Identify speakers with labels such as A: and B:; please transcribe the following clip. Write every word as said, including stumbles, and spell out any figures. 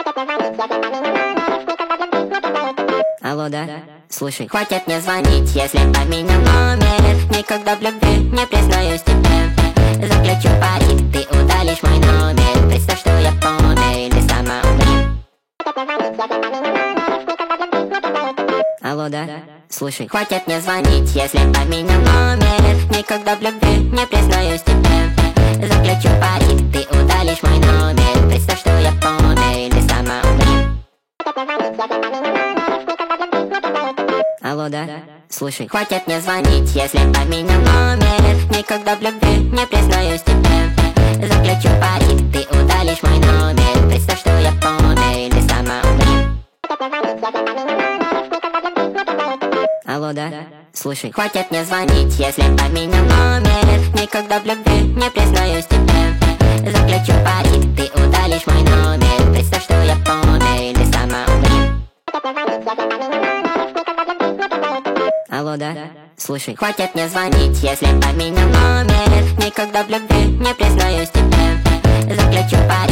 A: Алло, да? Слушай, хватит мне звонить, если поменял номер. Никогда в любви не признаюсь тебе. Заключу парик, ты удалишь мой номер. Представь, что я помер, или сама умри. Алло, да? Слушай, хватит мне звонить, если поменял номер. Никогда в любви не признаюсь тебе. Заключу парик, ты удалишь мой номер. Представь, что я помер, или сама умри. Алло, да? Слушай, хватит мне звонить, если поменял номер. Никогда в любви не признаюсь тебе. Заключу парик, ты удалишь мой номер. Представь, что я помер, или сама умри. Алло, да? Слушай, хватит мне звонить, если поменял номер. Никогда в любви не признаюсь тебе. Заключу парик, ты удалишь мой номер. Представь, что я помер, или сама умри. Алло, да? Слушай, хватит мне звонить, если поменял номер. Никогда в любви не признаюсь тебе. Заключу парик.